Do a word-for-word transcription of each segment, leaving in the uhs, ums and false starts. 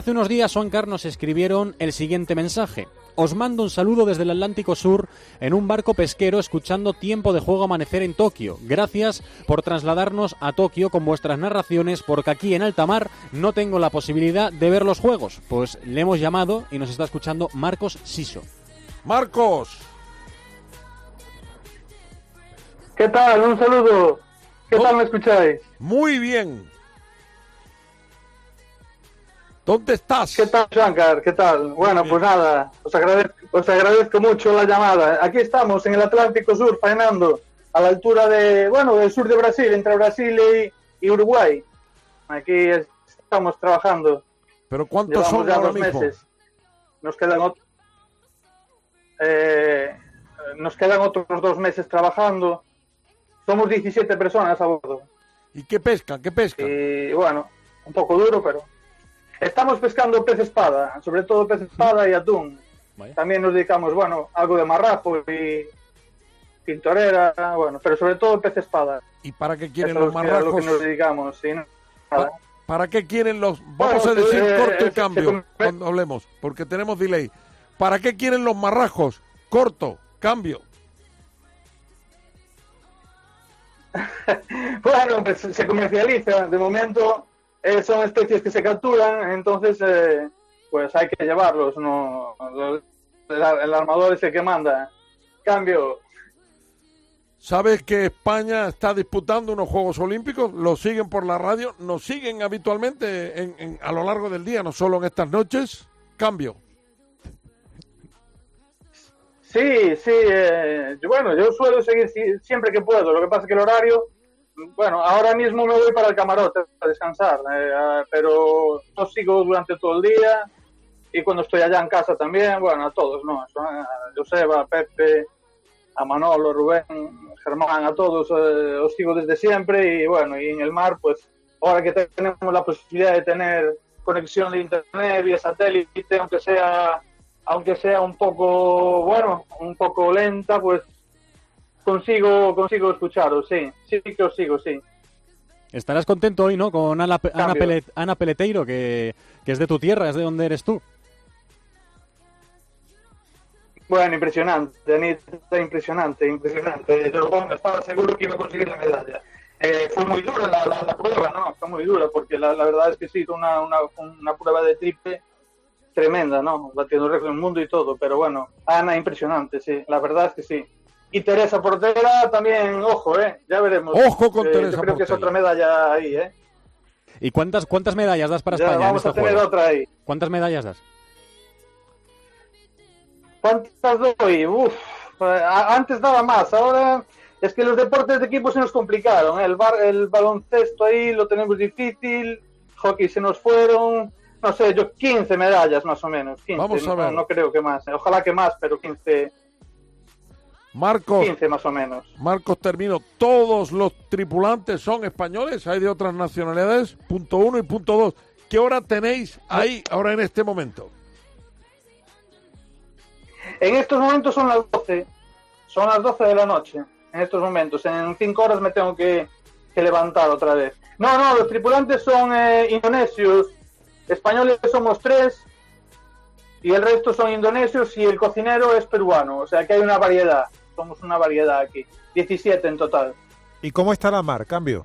Hace unos días Swankar nos escribieron el siguiente mensaje. Os mando un saludo desde el Atlántico Sur en un barco pesquero escuchando Tiempo de Juego Amanecer en Tokio. Gracias por trasladarnos a Tokio con vuestras narraciones, porque aquí en alta mar no tengo la posibilidad de ver los juegos. Pues le hemos llamado y nos está escuchando Marcos Siso. ¡Marcos! ¿Qué tal? Un saludo. ¿Qué oh, tal me escucháis? Muy bien. ¿Dónde estás? ¿Qué tal, Swankar? ¿Qué tal? Bueno, pues nada, os agradezco, os agradezco mucho la llamada. Aquí estamos en el Atlántico Sur, faenando, a la altura de, bueno, del sur de Brasil, entre Brasil y, y Uruguay. Aquí estamos trabajando. ¿Pero cuántos son ya ahora dos mismo? meses. Nos quedan, ot- eh, nos quedan otros dos meses trabajando. Somos diecisiete personas a bordo. ¿Y qué pescan? ¿Qué pescan? Y bueno, un poco duro, pero... Estamos pescando pez espada, sobre todo pez espada y atún. Vaya. También nos dedicamos, bueno, algo de marrapo y tintorera, bueno, pero sobre todo pez espada. ¿Y para qué quieren Eso los marrajos? Es lo que nos dedicamos, ¿sí? ¿Para, ¿Para qué quieren los...? Vamos bueno, a decir eh, corto eh, y cambio se, se, cuando hablemos, porque tenemos delay. ¿Para qué quieren los marrajos? Corto, cambio. Bueno, pues se comercializa, de momento... Eh, son especies que se capturan, entonces eh, pues hay que llevarlos, no el, el armador es el que manda. Cambio. ¿Sabes que España está disputando unos Juegos Olímpicos? Lo siguen por la radio, nos siguen habitualmente en, en, a lo largo del día, no solo en estas noches. Cambio. Sí, sí, eh, bueno, yo suelo seguir siempre que puedo, lo que pasa es que el horario... Bueno, ahora mismo me voy para el camarote a descansar, eh, pero yo sigo durante todo el día y cuando estoy allá en casa también, bueno, a todos, ¿no? A Joseba, a Pepe, a Manolo, Rubén, Germán, a todos eh, os sigo desde siempre y bueno, y en el mar, pues ahora que tenemos la posibilidad de tener conexión de internet vía satélite, aunque sea, aunque sea un poco, bueno, un poco lenta, pues Consigo, consigo escucharos, sí, sí que os sigo, sí. Estarás contento hoy, ¿no? Con Ana, Ana, Pelet, Ana Peleteiro, que, que es de tu tierra, es de donde eres tú. Bueno, impresionante, Anita, impresionante, impresionante. Yo bueno, estaba seguro que iba a conseguir la medalla. Eh, fue muy dura la, la, la prueba, ¿no? Fue muy dura, porque la, la verdad es que sí, una, una, una prueba de triple tremenda, ¿no? Batiendo récord del mundo y todo, pero bueno, Ana, impresionante, sí, la verdad es que sí. Y Teresa Portela también, ojo, ¿eh? Ya veremos. Ojo con eh, Teresa Yo creo Portela. que es otra medalla ahí, ¿eh? ¿Y cuántas cuántas medallas das para ya, España vamos en este a tener juego? otra ahí. ¿Cuántas medallas das? ¿Cuántas doy? Uf, antes daba más, ahora es que los deportes de equipo se nos complicaron, ¿eh? el, bar, el baloncesto ahí lo tenemos difícil, hockey se nos fueron, no sé, yo quince medallas más o menos, quince, Vamos a ver. No, no creo que más, ojalá que más, pero quince... Marcos, quince más o menos. Marcos, termino. ¿Todos los tripulantes son españoles? ¿Hay de otras nacionalidades? Punto uno y punto dos. ¿Qué hora tenéis ahí ahora en este momento? En estos momentos son las doce. Son las doce de la noche. En estos momentos. En cinco horas me tengo que, que levantar otra vez. No, no, los tripulantes son eh, indonesios. Españoles somos tres. Y el resto son indonesios y el cocinero es peruano. O sea que hay una variedad. Somos una variedad aquí. diecisiete en total. ¿Y cómo está la mar? Cambio.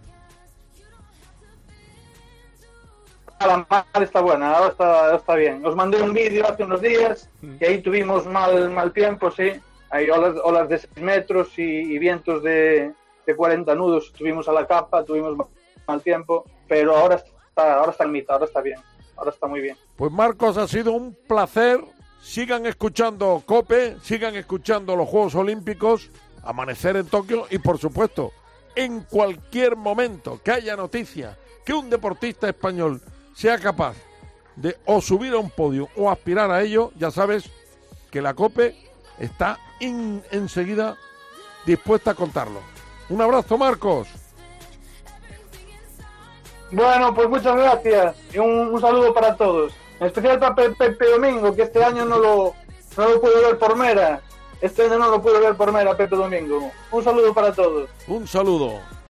La mar está buena, ahora está, ahora está bien. Os mandé un vídeo hace unos días y ahí tuvimos mal mal tiempo, sí. Hay olas, olas de seis metros y, y vientos de, de cuarenta nudos. Tuvimos a la capa, tuvimos mal tiempo, pero ahora está, ahora está en mitad, ahora está bien. Ahora está muy bien. Pues Marcos, ha sido un placer. Sigan escuchando COPE, sigan escuchando los Juegos Olímpicos, Amanecer en Tokio y, por supuesto, en cualquier momento que haya noticia que un deportista español sea capaz de o subir a un podio o aspirar a ello, ya sabes que la COPE está in, enseguida dispuesta a contarlo. Un abrazo, Marcos. Bueno, pues muchas gracias y un, un saludo para todos. En especial para Pepe, Pepe Domingo, que este año no lo, no lo puedo ver por Mera. Este año no lo puedo ver por Mera, Pepe Domingo. Un saludo para todos. Un saludo.